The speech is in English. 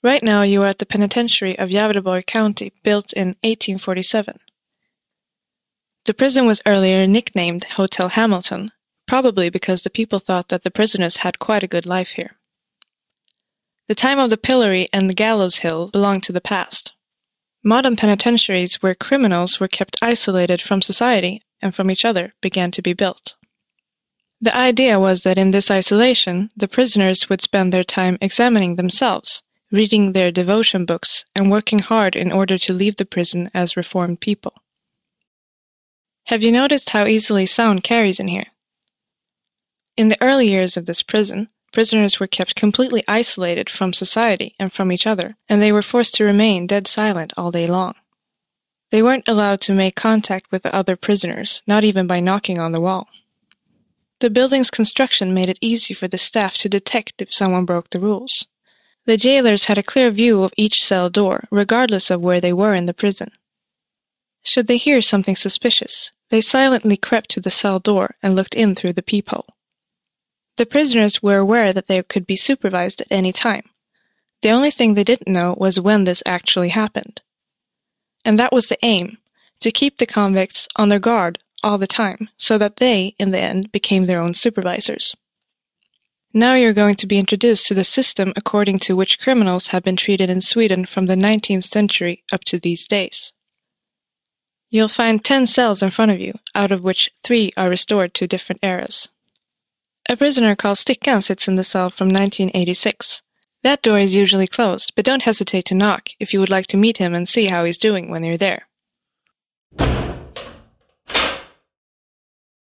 Right now you are at the penitentiary of Gävleborg County, built in 1847. The prison was earlier nicknamed Hotel Hamilton, probably because the people thought that the prisoners had quite a good life here. The time of the pillory and the gallows hill belonged to the past. Modern penitentiaries where criminals were kept isolated from society and from each other began to be built. The idea was that in this isolation, the prisoners would spend their time examining themselves, reading their devotion books, and working hard in order to leave the prison as reformed people. Have you noticed how easily sound carries in here? In the early years of this prison, prisoners were kept completely isolated from society and from each other, and they were forced to remain dead silent all day long. They weren't allowed to make contact with the other prisoners, not even by knocking on the wall. The building's construction made it easy for the staff to detect if someone broke the rules. The jailers had a clear view of each cell door, regardless of where they were in the prison. Should they hear something suspicious, they silently crept to the cell door and looked in through the peephole. The prisoners were aware that they could be supervised at any time. The only thing they didn't know was when this actually happened. And that was the aim, to keep the convicts on their guard all the time, so that they, in the end, became their own supervisors. Now you're going to be introduced to the system according to which criminals have been treated in Sweden from the 19th century up to these days. You'll find 10 cells in front of you, out of which 3 are restored to different eras. A prisoner called Stickan sits in the cell from 1986. That door is usually closed, but don't hesitate to knock if you would like to meet him and see how he's doing when you're there.